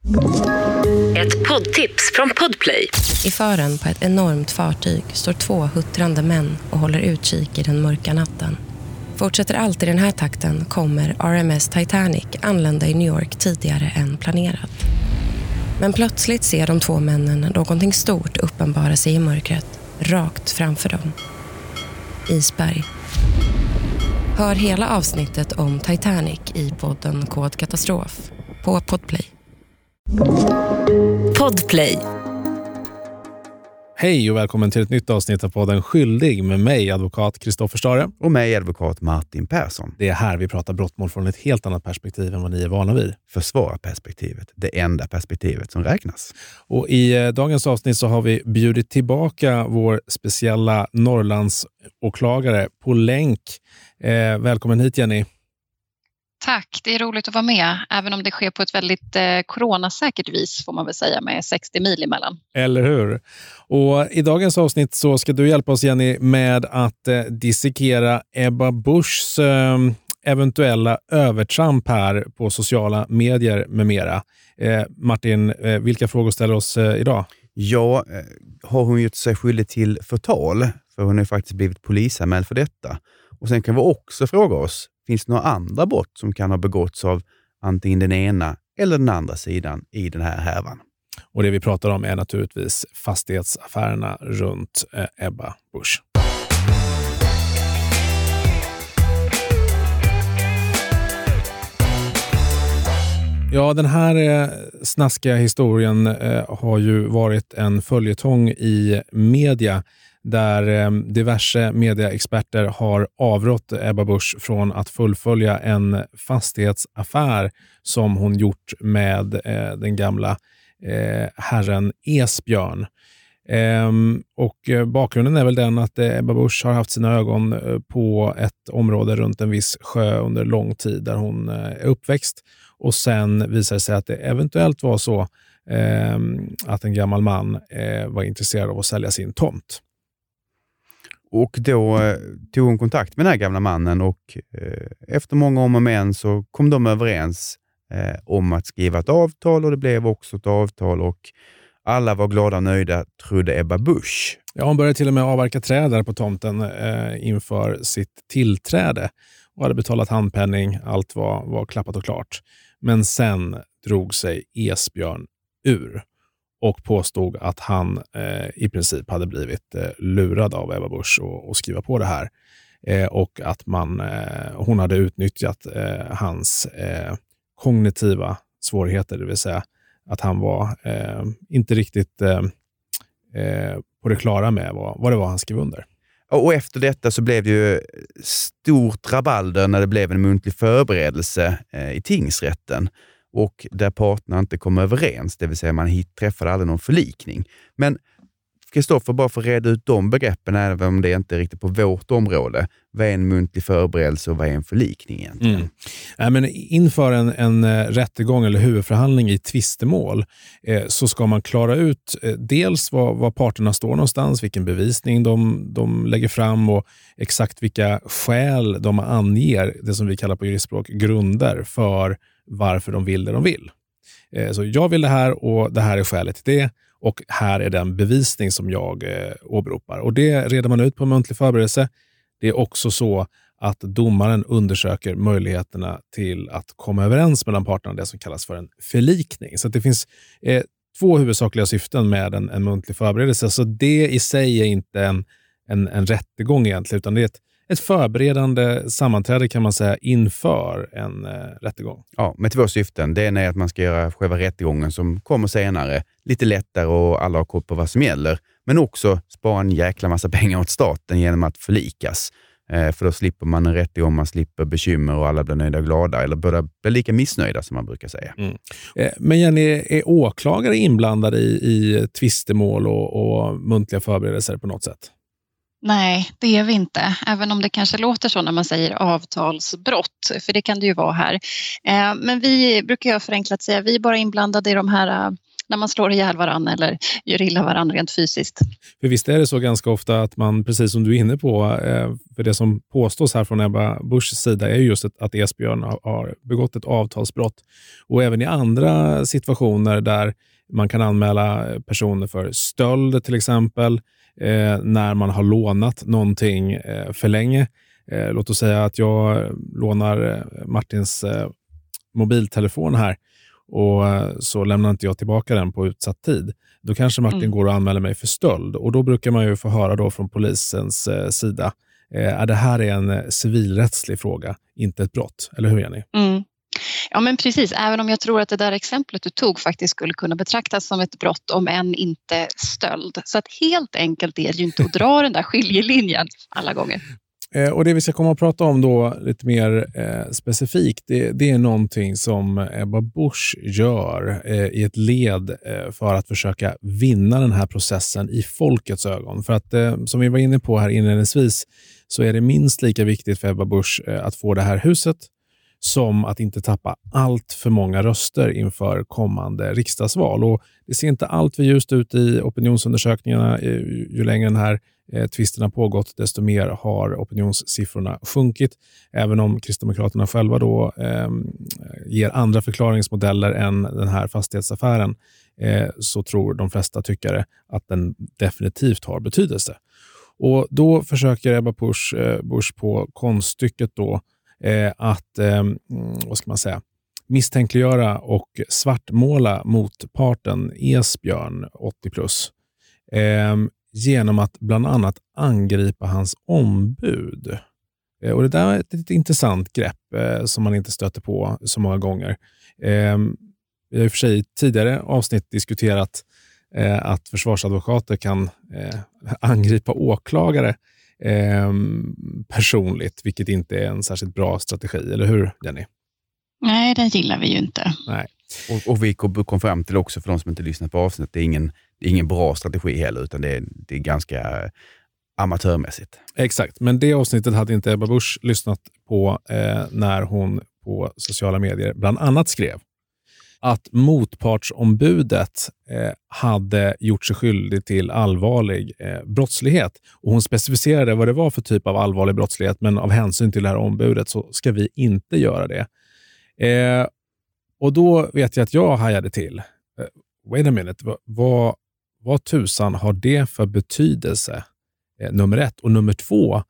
Ett poddtips från Podplay. I fören på ett enormt fartyg står 2 huttrande män och håller utkik i den mörka natten. Fortsätter allt i den här takten kommer RMS Titanic anlända i New York tidigare än planerat. Men plötsligt ser de 2 männen någonting stort uppenbara sig i mörkret, rakt framför dem. Isberg. Hör hela avsnittet om Titanic i podden Kod Katastrof på Podplay. Podplay. Hej och välkommen till ett nytt avsnitt av podden Skyldig med mig, advokat Kristoffer Stare. Och mig, advokat Martin Persson. Det är här vi pratar brottmål från ett helt annat perspektiv än vad ni är vana vid. Försvararperspektivet, det enda perspektivet som räknas. Och i dagens avsnitt så har vi bjudit tillbaka vår speciella Norrlandsåklagare på länk. Välkommen hit, Jenny. Tack, det är roligt att vara med, även om det sker på ett väldigt coronasäkert vis får man väl säga, med 60 mil emellan. Eller hur? Och i dagens avsnitt så ska du hjälpa oss, Jenny, med att dissekera Ebba Buschs eventuella övertramp här på sociala medier med mera. Martin, vilka frågor ställer oss idag? Ja, har hon gjort sig skyldig till förtal? För hon har faktiskt blivit polisanmäld för detta. Och sen kan vi också fråga oss, finns det några andra brott som kan ha begåtts av antingen den ena eller den andra sidan i den här härvan? Och det vi pratar om är naturligtvis fastighetsaffärerna runt Ebba Busch. Ja, den här snaskiga historien har ju varit en följetong i media, där diverse medieexperter har avrått Ebba Busch från att fullfölja en fastighetsaffär som hon gjort med den gamla herren Esbjörn. Och bakgrunden är väl den att Ebba Busch har haft sina ögon på ett område runt en viss sjö under lång tid där hon är uppväxt. Och sen visar det sig att det eventuellt var så att en gammal man var intresserad av att sälja sin tomt. Och då tog hon kontakt med den här gamla mannen och efter många om och men så kom de överens om att skriva ett avtal, och det blev också ett avtal och alla var glada och nöjda, trodde Ebba Busch. Ja, hon började till och med avverka träd där på tomten inför sitt tillträde och hade betalat handpenning, allt var klappat och klart. Men sen drog sig Esbjörn ur och påstod att han i princip hade blivit lurad av Ebba Busch och skriva på det här. Och att hon hade utnyttjat hans kognitiva svårigheter, det vill säga att han var inte riktigt på det klara med vad det var han skrev under. Och efter detta så blev det ju stort rabalder när det blev en muntlig förberedelse i tingsrätten. Och där parterna inte kom överens, det vill säga man träffade aldrig någon förlikning. Men Kristoffer, bara för att reda ut de begreppen, även om det inte är riktigt på vårt område. Vad är en muntlig förberedelse och vad är en förlikning egentligen? Men inför en rättegång eller huvudförhandling i tvistemål så ska man klara ut dels var parterna står någonstans, vilken bevisning de lägger fram och exakt vilka skäl de anger, det som vi kallar på juristspråk grunder för varför de vill det de vill. Så jag vill det här och det här är skälet till det. Och här är den bevisning som jag åberopar. Och det reder man ut på muntlig förberedelse. Det är också så att domaren undersöker möjligheterna till att komma överens mellan parterna, det som kallas för en förlikning. Så att det finns 2 huvudsakliga syften med en muntlig förberedelse. Så det i sig är inte en rättegång egentligen, utan det är ett förberedande sammanträde kan man säga inför en rättegång. Ja, med 2 syften. Det ena är att man ska göra själva rättegången som kommer senare lite lättare och alla har koll på vad som gäller. Men också spara en jäkla massa pengar åt staten genom att förlikas. För då slipper man en rättegång, man slipper bekymmer och alla blir nöjda och glada. Eller blir lika missnöjda som man brukar säga. Men Jenny, är åklagare inblandade i tvistemål och muntliga förberedelser på något sätt? Nej, det är vi inte. Även om det kanske låter så när man säger avtalsbrott, för det kan det ju vara här. Men vi brukar förenklat säga, vi är bara inblandade i de här när man slår ihjäl varandra eller gör illa varandra rent fysiskt. För visst är det så ganska ofta att man, precis som du är inne på, för det som påstås här från Ebba Buschs sida är just att Esbjörn har begått ett avtalsbrott. Och även i andra situationer där man kan anmäla personer för stöld till exempel, när man har lånat någonting för länge. Låt oss säga att jag lånar Martins mobiltelefon här och så lämnar inte jag tillbaka den på utsatt tid. Då kanske Martin går och anmäler mig för stöld, och då brukar man ju få höra då från polisens sida det här är en civilrättslig fråga, inte ett brott. Eller hur, Jenny? Ja, men precis. Även om jag tror att det där exemplet du tog faktiskt skulle kunna betraktas som ett brott, om än inte stöld. Så att helt enkelt är det ju inte att dra den där skiljelinjen alla gånger. Och det vi ska komma att prata om då lite mer specifikt, det är någonting som Ebba Busch gör i ett led för att försöka vinna den här processen i folkets ögon. För att som vi var inne på här inledningsvis, så är det minst lika viktigt för Ebba Busch att få det här huset som att inte tappa allt för många röster inför kommande riksdagsval. Och det ser inte allt för ljust ut i opinionsundersökningarna. Ju längre den här tvisten har pågått, desto mer har opinionssiffrorna sjunkit. Även om Kristdemokraterna själva då ger andra förklaringsmodeller än den här fastighetsaffären, så tror de flesta tyckare att den definitivt har betydelse. Och då försöker Ebba Busch på konststycket då att vad ska man säga, misstänkliggöra och svartmåla motparten Esbjörn 80+, genom att bland annat angripa hans ombud. Och det där är ett intressant grepp som man inte stöter på så många gånger. Vi har i och för sig tidigare avsnitt diskuterat att försvarsadvokater kan angripa åklagare personligt, vilket inte är en särskilt bra strategi, eller hur, Jenny? Nej, den gillar vi ju inte. Nej. Och vi kom fram till också, för de som inte lyssnat på avsnittet, det är ingen bra strategi heller, utan det är ganska amatörmässigt. Exakt, men det avsnittet hade inte Ebba Busch lyssnat på när hon på sociala medier bland annat skrev att motpartsombudet hade gjort sig skyldig till allvarlig brottslighet. Och hon specificerade vad det var för typ av allvarlig brottslighet, men av hänsyn till det här ombudet så ska vi inte göra det. Och då vet jag att jag hajade till. Wait a minute, vad tusan har det för betydelse? Nummer 1. Och nummer 2,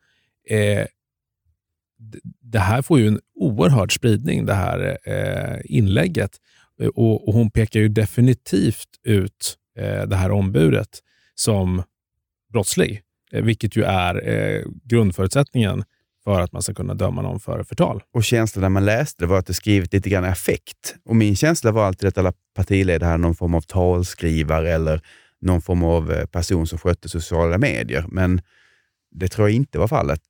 det här får ju en oerhörd spridning, det här inlägget. Och hon pekar ju definitivt ut det här ombudet som brottslig, vilket ju är grundförutsättningen för att man ska kunna döma någon för förtal. Och känslan när man läste det var att det skrivit lite grann affekt. Och min känsla var alltid att alla partiledare hade någon form av talskrivare eller någon form av person som skötte sociala medier. Men det tror jag inte var fallet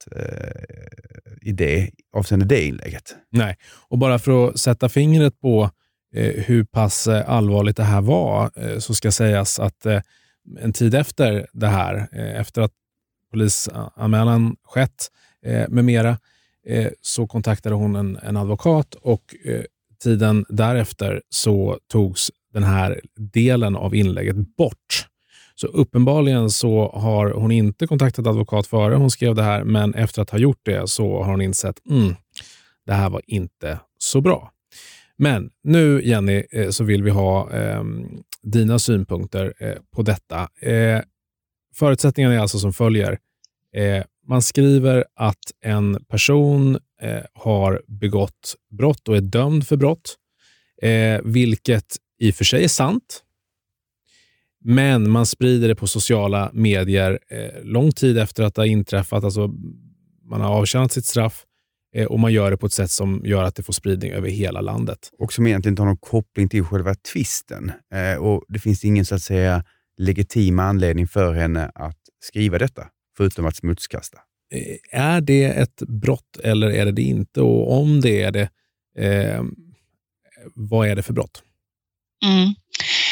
avseende det inlägget. Nej, och bara för att sätta fingret på hur pass allvarligt det här var, så ska sägas att en tid efter det här, efter att polisanmälan skett med mera, så kontaktade hon en advokat, och tiden därefter så togs den här delen av inlägget bort. Så uppenbarligen så har hon inte kontaktat advokat före hon skrev det här, men efter att ha gjort det så har hon insett det här var inte så bra. Men nu, Jenny, så vill vi ha dina synpunkter på detta. Förutsättningarna är alltså som följer. Man skriver att en person har begått brott och är dömd för brott, vilket i och för sig är sant. Men man sprider det på sociala medier lång tid efter att det har inträffat. Alltså man har avtjänat sitt straff. Och man gör det på ett sätt som gör att det får spridning över hela landet. Och som egentligen inte har någon koppling till själva tvisten. Och det finns ingen, så att säga, legitim anledning för henne att skriva detta, förutom att smutskasta. Är det ett brott eller är det inte? Och om det är det, vad är det för brott?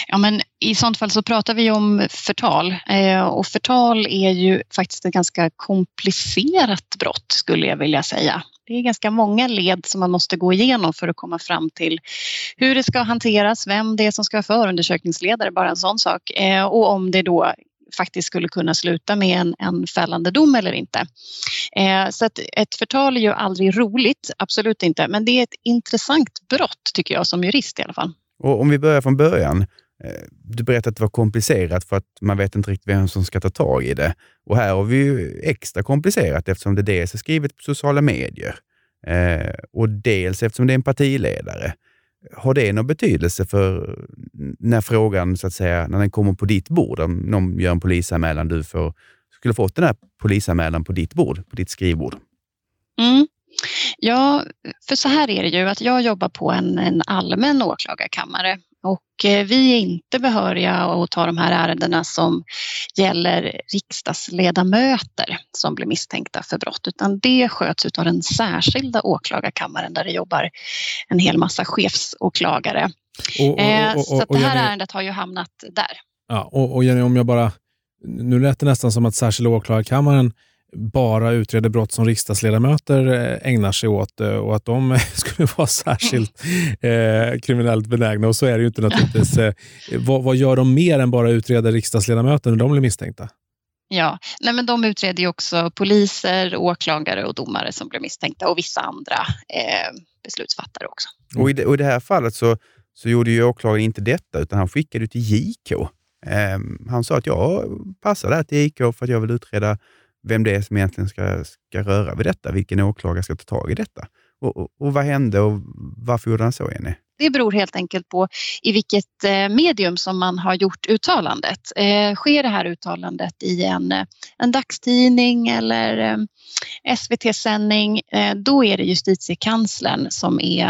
Ja, men i sånt fall så pratar vi om förtal. Och förtal är ju faktiskt ett ganska komplicerat brott, skulle jag vilja säga. Det är ganska många led som man måste gå igenom för att komma fram till hur det ska hanteras, vem det är som ska vara förundersökningsledare, bara en sån sak. Och om det då faktiskt skulle kunna sluta med en fällande dom eller inte. Så att ett förtal är ju aldrig roligt, absolut inte. Men det är ett intressant brott tycker jag som jurist i alla fall. Och om vi börjar från början. Du berättade att det var komplicerat för att man vet inte riktigt vem som ska ta tag i det. Och här har vi ju extra komplicerat eftersom det dels är skrivet på sociala medier. Och dels eftersom det är en partiledare. Har det någon betydelse för när frågan, så att säga, när den kommer på ditt bord? Om någon gör en polisanmälan, du skulle fått den här polisanmälan på ditt bord, på ditt skrivbord? Ja, för så här är det ju att jag jobbar på en allmän åklagarkammare. Och vi är inte behöriga att ta de här ärendena som gäller riksdagsledamöter som blir misstänkta för brott. Utan det sköts av den särskilda åklagarkammaren där det jobbar en hel massa chefsåklagare. Så att det här ärendet har ju hamnat där. Ja, och Jenny, om jag bara... Nu lät det nästan som att särskilda åklagarkammaren bara utreder brott som riksdagsledamöter ägnar sig åt och att de skulle vara särskilt kriminellt benägna. Och så är det ju inte naturligtvis. Vad gör de mer än bara utreda riksdagsledamöter när de blir misstänkta? Ja, nej men de utreder ju också poliser, åklagare och domare som blir misstänkta och vissa andra beslutsfattare också. Och i det här fallet så gjorde ju åklagaren inte detta utan han skickade det till JK. Han sa att jag passar det här till JK för att jag vill utreda vem det är som egentligen ska röra vid detta. Vilken åklagare ska ta tag i detta. Och vad hände och varför gjorde han så, Jenny? Det beror helt enkelt på i vilket medium som man har gjort uttalandet. Sker det här uttalandet i en dagstidning eller SVT-sändning, då är det justitiekanslern som är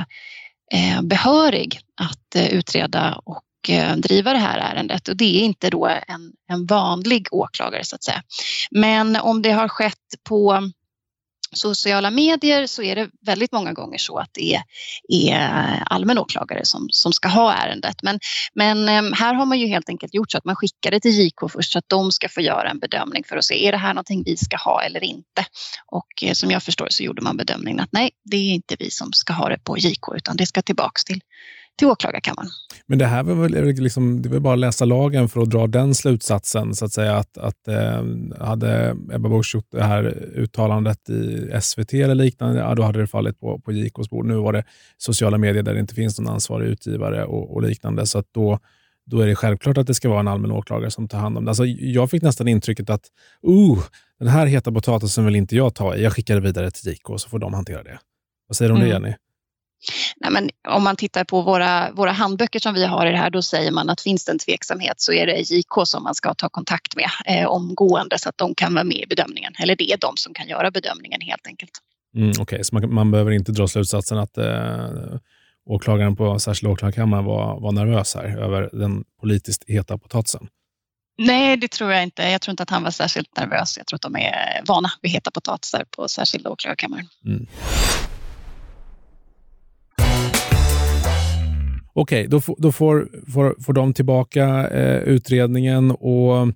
behörig att utreda och driva det här ärendet. Och det är inte då en vanlig åklagare så att säga. Men om det har skett på sociala medier så är det väldigt många gånger så att det är allmän åklagare som ska ha ärendet. Men här har man ju helt enkelt gjort så att man skickar det till JK först så att de ska få göra en bedömning för att se är det här någonting vi ska ha eller inte. Och som jag förstår så gjorde man bedömningen att nej, det är inte vi som ska ha det på JK utan det ska tillbaks till åklagarkammaren. Men det här var väl liksom, det var bara att läsa lagen för att dra den slutsatsen så att säga att hade Ebba Busch gjort det här uttalandet i SVT eller liknande, ja, då hade det fallit på JKs bord. Nu var det sociala medier där det inte finns någon ansvarig utgivare och liknande, så att då är det självklart att det ska vara en allmän åklagare som tar hand om det. Alltså, jag fick nästan intrycket att den här heta potatisen vill inte jag ta i. Jag skickar det vidare till JK så får de hantera det. Vad säger du om det, Jenny? Nej, men om man tittar på våra handböcker som vi har i det här, då säger man att finns det en tveksamhet så är det JK som man ska ta kontakt med omgående så att de kan vara med i bedömningen. Eller det är de som kan göra bedömningen helt enkelt. Okej, så man behöver inte dra slutsatsen att åklagaren på särskilda åklagarkammaren var nervös här över den politiskt heta potatisen? Nej, det tror jag inte. Jag tror inte att han var särskilt nervös. Jag tror att de är vana vid heta potatisar på särskilda åklagarkammaren. Okej, då får de tillbaka utredningen och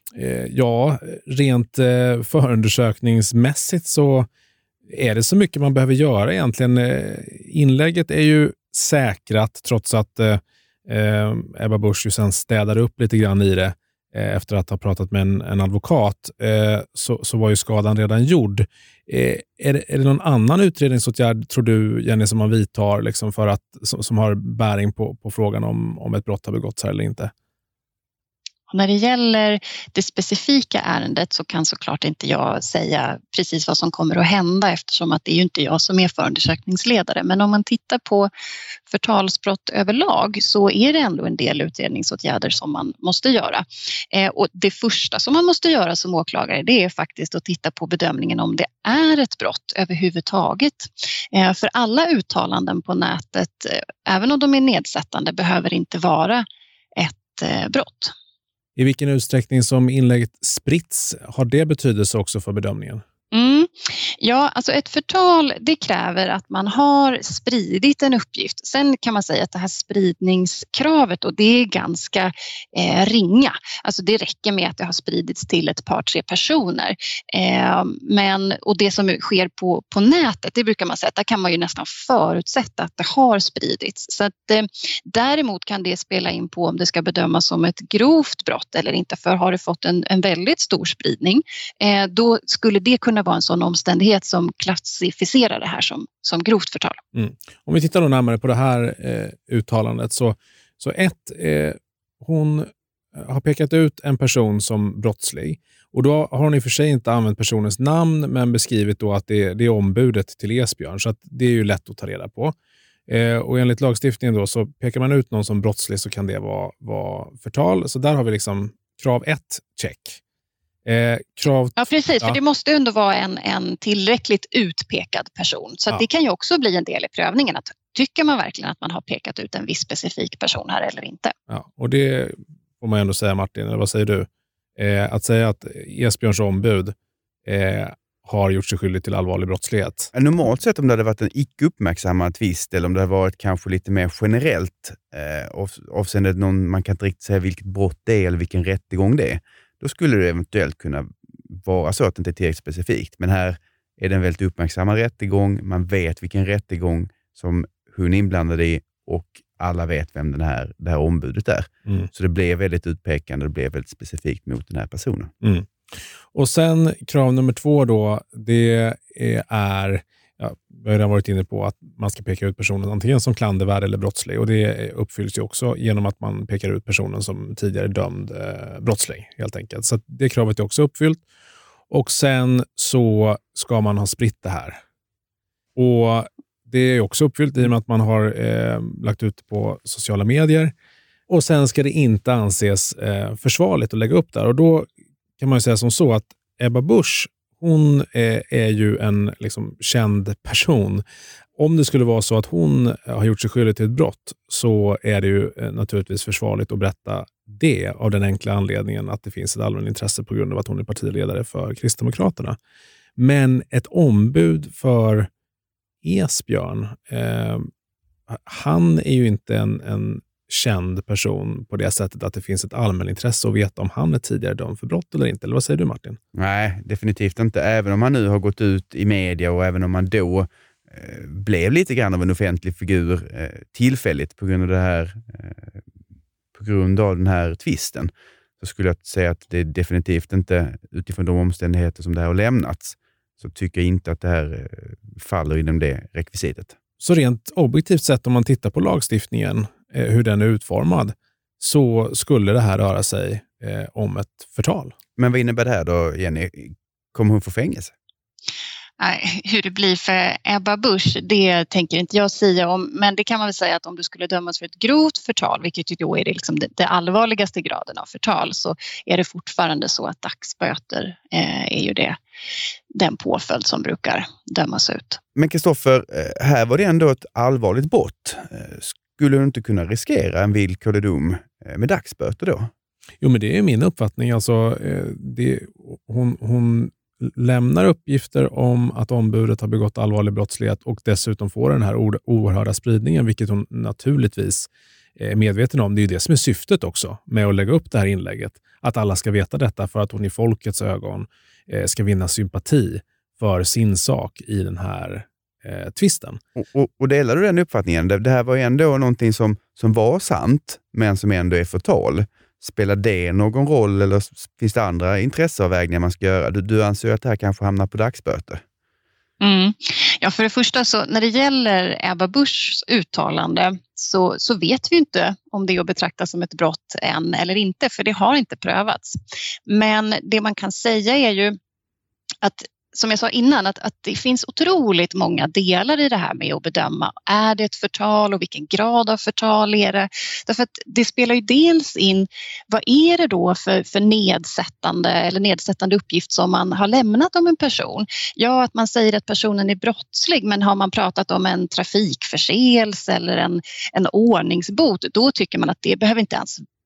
rent förundersökningsmässigt så är det så mycket man behöver göra egentligen. Inlägget är ju säkrat trots att Ebba Busch ju sen städar upp lite grann i det efter att ha pratat med en advokat, så var ju skadan redan gjord. Är det någon annan utredningsåtgärd, tror du, Jenny, som man vidtar liksom för att, som har bäring på frågan om ett brott har begåtts här eller inte? När det gäller det specifika ärendet så kan såklart inte jag säga precis vad som kommer att hända eftersom att det är ju inte jag som är förundersökningsledare. Men om man tittar på förtalsbrott överlag så är det ändå en del utredningsåtgärder som man måste göra. Och det första som man måste göra som åklagare, det är faktiskt att titta på bedömningen om det är ett brott överhuvudtaget. För alla uttalanden på nätet, även om de är nedsättande, behöver inte vara ett brott. I vilken utsträckning som inlägget spritts, har det betydelse också för bedömningen? Ja, alltså ett förtal, det kräver att man har spridit en uppgift. Sen kan man säga att det här spridningskravet då, det är ganska ringa. Alltså det räcker med att det har spridits till ett par, 3 personer. Och det som sker på nätet, det brukar man säga att där kan man ju nästan förutsätta att det har spridits. Så att, däremot kan det spela in på om det ska bedömas som ett grovt brott eller inte. För har det fått en väldigt stor spridning, då skulle det kunna vara en sån omständighet som klassificerar det här som grovt förtal. Om vi tittar då närmare på det här uttalandet så hon har pekat ut en person som brottslig, och då har hon i och för sig inte använt personens namn men beskrivit då att det är ombudet till Esbjörn, så att det är ju lätt att ta reda på. Och enligt lagstiftningen då, så pekar man ut någon som brottslig så kan det vara förtal. Så där har vi liksom krav 1, check. Ja, precis. För det måste ändå vara en tillräckligt utpekad person. Så att det kan ju också bli en del i prövningen. Att tycker man verkligen att man har pekat ut en viss specifik person här eller inte? Ja, och det får man ändå säga, Martin, eller vad säger du? Att säga att Esbjörns ombud har gjort sig skyldig till allvarlig brottslighet. Normalt sett om det hade varit en icke uppmärksammad tvist eller om det hade varit kanske lite mer generellt avseende man kan inte riktigt säga vilket brott det är eller vilken rättegång det är. Då skulle det eventuellt kunna vara så att det inte är tillräckligt specifikt. Men här är det en väldigt uppmärksammad rättegång. Man vet vilken rättegång som hon är inblandad i och alla vet vem det här ombudet är. Så det blev väldigt utpekande, det blev väldigt specifikt mot den här personen. Och sen krav nummer 2 då, det är, vi har redan varit inne på att man ska peka ut personen antingen som klandervärd eller brottslig, och det uppfylls ju också genom att man pekar ut personen som tidigare dömd brottslig helt enkelt. Så att det kravet är också uppfyllt. Och sen så ska man ha spritt det här. Och det är också uppfyllt i och med att man har lagt ut på sociala medier. Och sen ska det inte anses försvarligt att lägga upp där. Och då kan man ju säga som så att Ebba Busch, hon är ju en liksom känd person. Om det skulle vara så att hon har gjort sig skyldig till ett brott, så är det ju naturligtvis försvarligt att berätta det, av den enkla anledningen att det finns ett allmänt intresse på grund av att hon är partiledare för Kristdemokraterna. Men ett ombud för Esbjörn, han är ju inte en känd person på det sättet att det finns ett allmänt intresse att veta om han är tidigare dömd för brott eller inte. Eller vad säger du, Martin? Nej, definitivt inte. Även om han nu har gått ut i media och även om han då blev lite grann av en offentlig figur tillfälligt på grund av den här tvisten, så skulle jag säga att det är definitivt inte, utifrån de omständigheter som det här har lämnats, så tycker jag inte att det här faller inom det rekvisitet. Så rent objektivt sett, om man tittar på lagstiftningen, hur den är utformad, så skulle det här röra sig om ett förtal. Men vad innebär det här då, Jenny? Kommer hon få fängelse? Nej, hur det blir för Ebba Busch, det tänker inte jag säga om. Men det kan man väl säga att om du skulle dömas för ett grovt förtal, vilket ju då är det, liksom det allvarligaste graden av förtal, så är det fortfarande så att dagsböter är ju den påföljd som brukar dömas ut. Men Kristoffer, här var det ändå ett allvarligt brott. Skulle du inte kunna riskera en villkorlig dom med dagsböter då? Jo, men det är min uppfattning. Alltså, hon lämnar uppgifter om att ombudet har begått allvarlig brottslighet och dessutom får den här oerhörda spridningen, vilket hon naturligtvis är medveten om. Det är ju det som är syftet också med att lägga upp det här inlägget. Att alla ska veta detta för att hon i folkets ögon ska vinna sympati för sin sak i den här tvisten. Och delar du den uppfattningen? Det här var ju ändå någonting som var sant, men som ändå är förtal. Spelar det någon roll eller finns det andra intresseavvägningar man ska göra? Du anser ju att det här kanske hamnar på dagsböter. Ja, för det första så när det gäller Ebba Buschs uttalande så vet vi inte om det är att betrakta som ett brott än eller inte, för det har inte prövats. Men det man kan säga är ju att, som jag sa innan, att det finns otroligt många delar i det här med att bedöma. Är det ett förtal och vilken grad av förtal är det? Därför att det spelar ju dels in, vad är det då för nedsättande uppgift som man har lämnat om en person? Ja, att man säger att personen är brottslig, men har man pratat om en trafikförseelse eller en ordningsbot, då tycker man att det behöver inte ens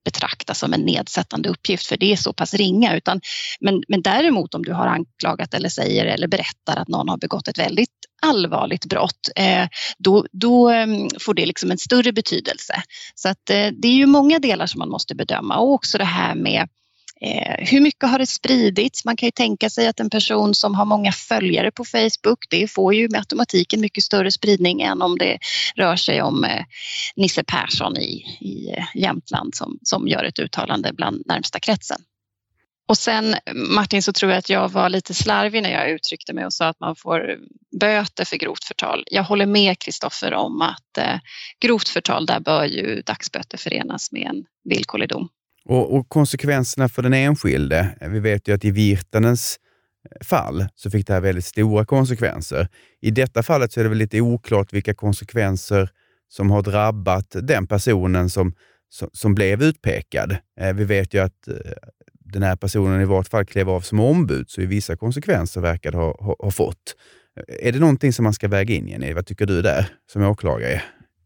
betrakta som en nedsättande uppgift, för det är så pass ringa. Men däremot om du har anklagat eller säger eller berättar att någon har begått ett väldigt allvarligt brott, då får det liksom en större betydelse. Så att det är ju många delar som man måste bedöma, och också det här med hur mycket har det spridits? Man kan ju tänka sig att en person som har många följare på Facebook, det får ju med automatik en mycket större spridning än om det rör sig om Nisse Persson i Jämtland som gör ett uttalande bland närmsta kretsen. Och sen, Martin, så tror jag att jag var lite slarvig när jag uttryckte mig och sa att man får böter för grovt förtal. Jag håller med Kristoffer om att grovt förtal, där bör ju dagsböter förenas med en villkorlig dom. Och konsekvenserna för den enskilde, vi vet ju att i Virtanens fall så fick det här väldigt stora konsekvenser. I detta fallet så är det väl lite oklart vilka konsekvenser som har drabbat den personen som blev utpekad. Vi vet ju att den här personen i vart fall klev av som ombud, så i vissa konsekvenser verkar ha fått. Är det någonting som man ska väga in, Jenny? Vad tycker du där som åklagare?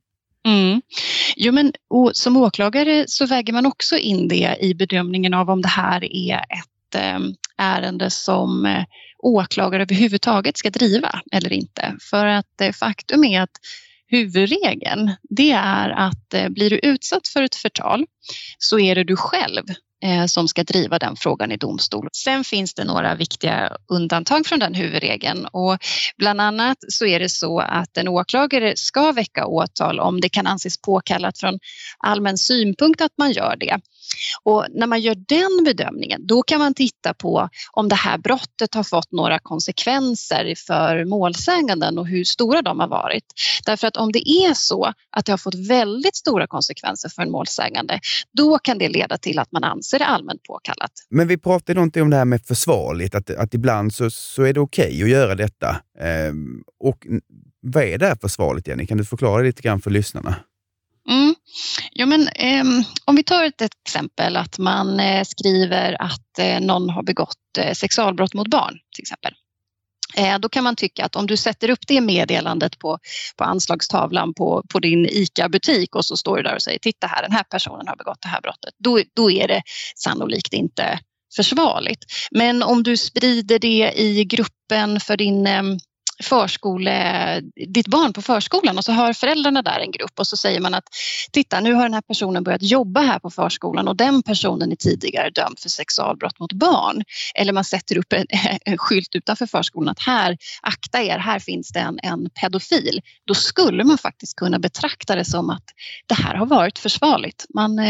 Jo, men som åklagare så väger man också in det i bedömningen av om det här är ett ärende som åklagare överhuvudtaget ska driva eller inte. För att faktum är att huvudregeln, det är att blir du utsatt för ett förtal så är det du själv som ska driva den frågan i domstol. Sen finns det några viktiga undantag från den huvudregeln, och bland annat så är det så att en åklagare ska väcka åtal om det kan anses påkallat från allmän synpunkt att man gör det. Och när man gör den bedömningen, då kan man titta på om det här brottet har fått några konsekvenser för målsäganden och hur stora de har varit. Därför att om det är så att det har fått väldigt stora konsekvenser för en målsägande, då kan det leda till att man anser det allmänt påkallat. Men vi pratade någonting om det här med försvarligt, att ibland så är det okej att göra detta. Och vad är det här försvarligt, Jenny? Kan du förklara lite grann för lyssnarna? Ja, men om vi tar ett exempel att man skriver att någon har begått sexualbrott mot barn till exempel. Då kan man tycka att om du sätter upp det meddelandet på anslagstavlan på din ICA-butik och så står du där och säger titta här, den här personen har begått det här brottet. Då är det sannolikt inte försvarligt. Men om du sprider det i gruppen för ditt barn på förskolan, och så har föräldrarna där en grupp och så säger man att titta, nu har den här personen börjat jobba här på förskolan och den personen är tidigare dömd för sexualbrott mot barn. Eller man sätter upp en skylt utanför förskolan att här, akta er, här finns det en pedofil. Då skulle man faktiskt kunna betrakta det som att det här har varit försvarligt.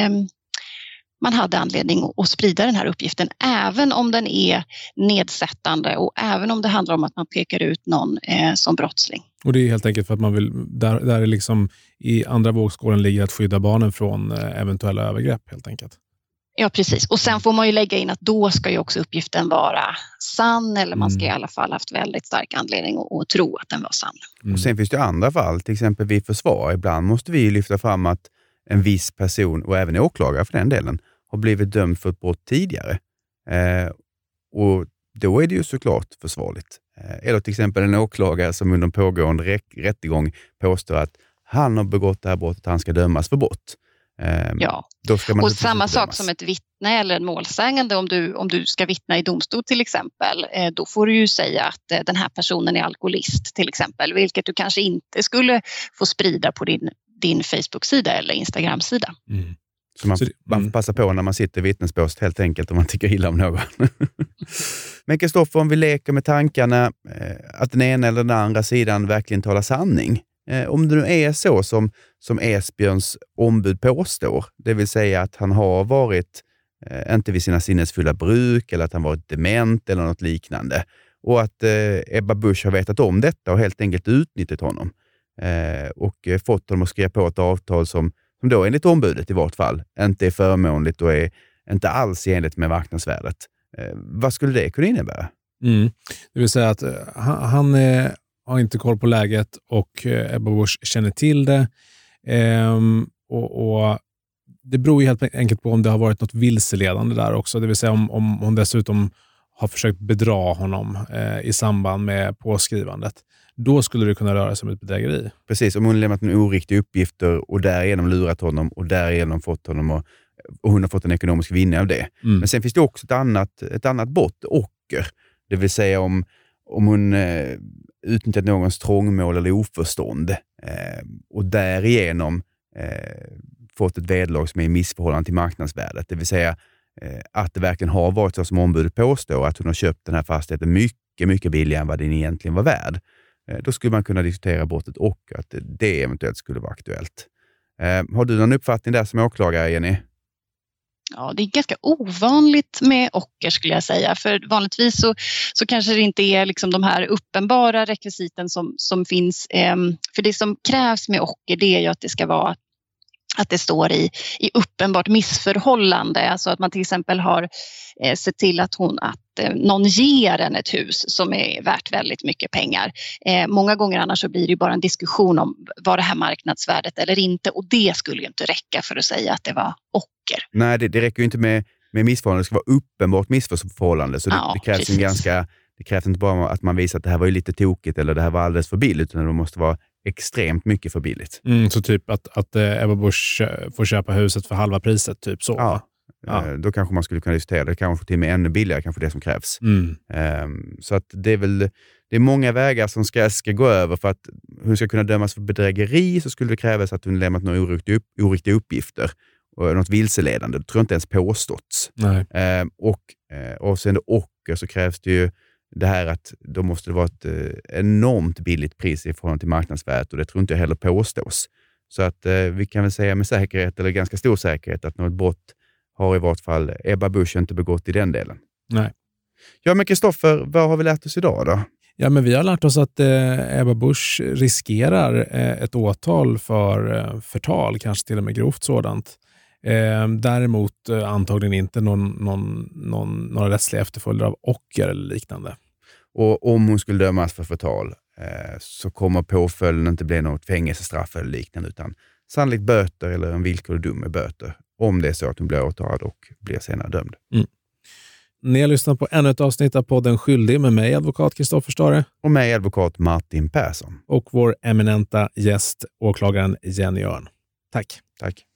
Man hade anledning att sprida den här uppgiften även om den är nedsättande och även om det handlar om att man pekar ut någon som brottsling. Och det är helt enkelt för att man vill, där är liksom i andra vågskålen ligger att skydda barnen från eventuella övergrepp helt enkelt. Ja, precis. Och sen får man ju lägga in att då ska ju också uppgiften vara sann, eller man ska i alla fall haft väldigt stark anledning att tro att den var sann. Och sen finns det andra fall, till exempel vid försvar. Ibland måste vi lyfta fram att en viss person, och även åklagare för den delen, har blivit dömd för ett brott tidigare. Och då är det ju såklart försvarligt. Eller till exempel en åklagare som under pågående rättegång påstår att han har begått det här brottet, han ska dömas för brott. Ja, då ska man och samma sak som ett vittne eller en målsägande. Om du ska vittna i domstol till exempel, då får du ju säga att den här personen är alkoholist till exempel, vilket du kanske inte skulle få sprida på din Facebook-sida eller Instagram-sida. Så man får passa på när man sitter i vittnesbåset helt enkelt om man tycker illa om någon. Men Kristoffer, om vi leker med tankarna att den ena eller den andra sidan verkligen talar sanning. Om det nu är så som Esbjörns ombud påstår, det vill säga att han har varit inte vid sina sinnesfulla bruk eller att han varit dement eller något liknande, och att Ebba Busch har vetat om detta och helt enkelt utnyttjat honom och fått honom att skriva på ett avtal som då enligt ombudet i vart fall inte är förmånligt och är inte alls enligt med marknadsvärdet. Vad skulle det kunna innebära? Det vill säga att han har inte koll på läget och Ebba Busch känner till det. Och det beror ju helt enkelt på om det har varit något vilseledande där också. Det vill säga om hon dessutom har försökt bedra honom i samband med påskrivandet. Då skulle det kunna röra sig om ett bedrägeri. Precis, om hon lämnat en oriktig uppgifter och därigenom lurat honom och därigenom fått honom att och hon har fått en ekonomisk vinning av det. Men sen finns det också ett annat brott, ocker. Det vill säga om hon utnyttjat någons trångmål eller oförstånd och därigenom fått ett vederlag som är i missförhållande till marknadsvärdet. Det vill säga att det verkligen har varit så som ombudet påstår, att hon har köpt den här fastigheten mycket, mycket billigare än vad den egentligen var värd. Då skulle man kunna diskutera brottet och att det eventuellt skulle vara aktuellt. Har du någon uppfattning där som åklagare, Jenny? Ja, det är ganska ovanligt med ocker skulle jag säga. För vanligtvis så kanske det inte är liksom de här uppenbara rekvisiten som finns. För det som krävs med ocker, det är ju att det ska vara att det står i uppenbart missförhållande. Alltså att man till exempel har sett till att någon ger en ett hus som är värt väldigt mycket pengar. Många gånger annars så blir det ju bara en diskussion om var det här marknadsvärdet eller inte. Och det skulle ju inte räcka för att säga att det var ocker. Nej, det räcker ju inte med missförhållande. Det ska vara uppenbart missförhållande. Så det krävs det krävs inte bara att man visar att det här var ju lite tokigt eller det här var alldeles för billigt, utan det måste vara extremt mycket för billigt. Så typ att Ebba Busch får köpa huset för halva priset, typ så. Ja. Då kanske man skulle kunna diskutera det. Kanske till och med ännu billigare, kanske det som krävs. Så att det är många vägar som ska gå över. För att hon ska kunna dömas för bedrägeri så skulle det krävas att hon lämnat några oriktiga uppgifter och något vilseledande. Det tror jag inte ens påståtts. Nej. Och sen ocker så krävs det ju det här att då måste det vara ett enormt billigt pris i förhållande till marknadsvärdet, och det tror inte jag heller påstås. Så att vi kan väl säga med säkerhet, eller ganska stor säkerhet, att något brott har i vart fall Ebba Busch inte begått i den delen. Nej. Ja, men Kristoffer, vad har vi lärt oss idag då? Ja, men vi har lärt oss att Ebba Busch riskerar ett åtal för förtal, kanske till och med grovt sådant. Däremot antagligen inte några rättsliga efterföljder av ocker eller liknande. Och om hon skulle dömas för förtal så kommer påföljden inte bli något fängelsestraff eller liknande, utan sannolikt böter eller en villkorlig dom med böter, om det är så att hon blir åtalad och blir senare dömd. Ni har lyssnat på ännu ett avsnitt av podden Skyldig med mig, advokat Kristoffer Stare. Och mig, advokat Martin Persson. Och vår eminenta gäst, åklagaren Jenny Örn. Tack. Tack.